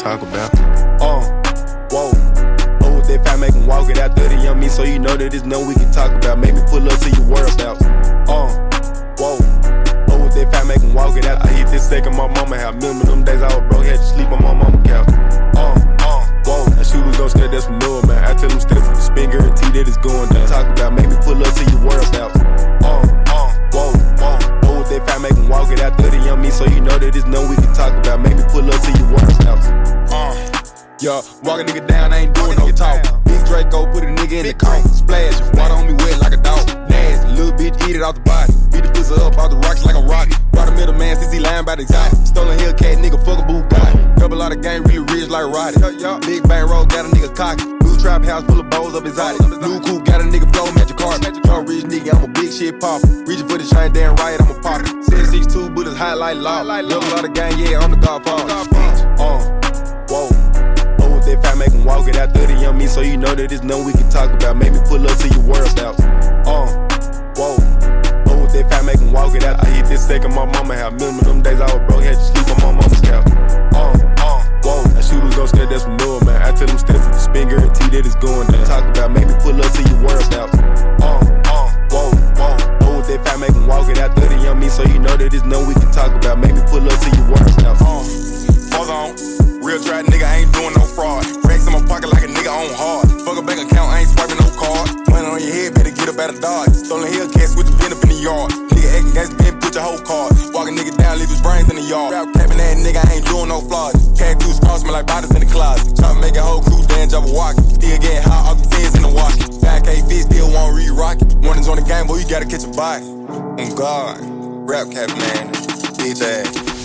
talk about. Whoa. Oh, with that fat, make him walk it out 30 on me, so you know that it's nothing we can talk about. Make me pull up to your whereabouts. Whoa. Oh, with that fat, make him walk it out. I hit this second my mama house. Remember them days I was broke, had to sleep on my mama couch. Whoa. That shooters gon' stare, that's from Noah, man. I tell them step with the spin, guarantee that it's going down. Talk about, make me pull up to your whereabouts. Whoa. Oh, with that fat, make him walk it out 30 on me, so you know that it's nothing we can talk about. Make me pull up to your whereabouts. Yeah, walk a nigga down, I ain't doing no talk. Big Draco, put a nigga in the car. Splash, water on me wet like a dog. Nasty, little bitch, eat it off the body. Beat the pussy up off the rocks like a rocket. Brought a middleman since he lying by the exotic. Stolen Hellcat, nigga, fuck a Bugatti. Double lot of gang, really rich like Roddy. Big bang roll, got a nigga cocky. Blue trap house full of bowls up exotic. Blue coupe, got a nigga flow, magic carpet. Young rich nigga, I'm a big shit popper. Reaching for the chain, damn right, I'm a pocket. 762 bullets, hot like law. Double lot of gang, yeah, I'm the godfather. Whoa. If I make him walk it out 30 on me, so you know that it's nothing we can talk about. Make me pull up to your whereabouts. Whoa. Oh, if I make him walk it out, I hit this second my mama house. Remember them days I was broke, had to sleep on my mama's couch. Whoa. That shooters gon' stare, that's from Noah, man. I tell them step with the spin, guarantee that it's going down. Talk about, make me pull up to your whereabouts. Whoa. Oh, if I make him walk it out 30 on me, so you know that it's nothing we can talk about. Make me pull up to your whereabouts. Hold on. Real trap nigga, I ain't doing no fraud. Racks in my pocket like a nigga on hard. Fuck a bank account, I ain't swiping no card. Money on your head, better get up out of Dodge. Stolen Hellcat, switch the pin up in the yard. Nigga acting gangsta, been put your whole card. Walk a nigga down, leave his brains in the yard. Rap capping that nigga, I ain't doing no flaws. Cat juice cross me like bodies in the closet. Try to make a whole crew dance, jump a walkie. Still getting hot off the fence in the walkie. 5K fit, still won't re-rock it. Mornings on the game, boy, you gotta catch a body. On God, rap cap man, bitch ass.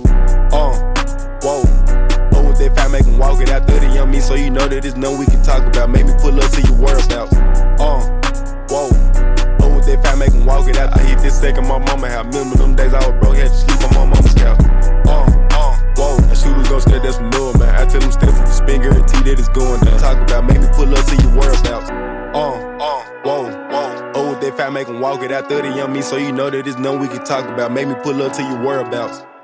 Whoa. If I make him walk it out 30 on me, so you know that it's nothing we can talk about. Make me pull up to your whereabouts. Whoa. Oh, if I make him walk it out, I hit this second my mama house. Remember them days I was broke, had to sleep on my mama's couch. Whoa. That shooters gon' stare, that's from Noah, man. I tell them step with the spin, guarantee that it's going down. Talk about, make me pull up to your whereabouts. Whoa. Oh, if I make him walk it out 30 on me, so you know that it's nothing we can talk about. Make me pull up to your whereabouts.